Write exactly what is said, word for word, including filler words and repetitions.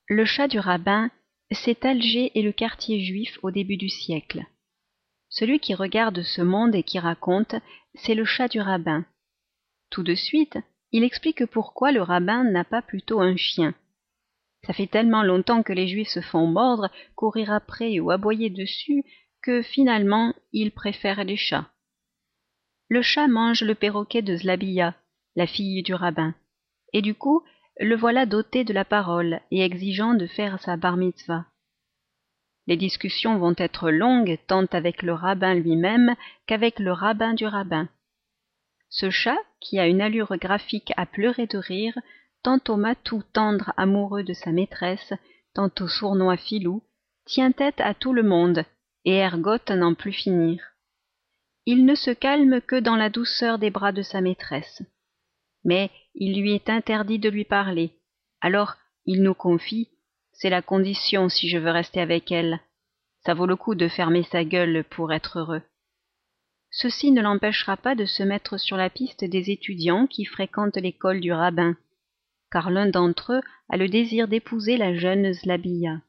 Le chat du rabbin, c'est Alger et le quartier juif au début du siècle. Celui qui regarde ce monde et qui raconte, c'est le chat du rabbin. Tout de suite, il explique pourquoi le rabbin n'a pas plutôt un chien. Ça fait tellement longtemps que les juifs se font mordre, courir après ou aboyer dessus, que finalement, ils préfèrent les chats. Le chat mange le perroquet de Zlabia, la fille du rabbin, et du coup, le voilà doté de la parole et exigeant de faire sa bar mitzvah. Les discussions vont être longues tant avec le rabbin lui-même qu'avec le rabbin du rabbin. Ce chat, qui a une allure graphique à pleurer de rire, tantôt matou tendre amoureux de sa maîtresse, tantôt sournois filou, tient tête à tout le monde et ergote à n'en plus finir. Il ne se calme que dans la douceur des bras de sa maîtresse. Mais il lui est interdit de lui parler. Alors, il nous confie, c'est la condition si je veux rester avec elle. Ça vaut le coup de fermer sa gueule pour être heureux. Ceci ne l'empêchera pas de se mettre sur la piste des étudiants qui fréquentent l'école du rabbin, car l'un d'entre eux a le désir d'épouser la jeune Zlabia.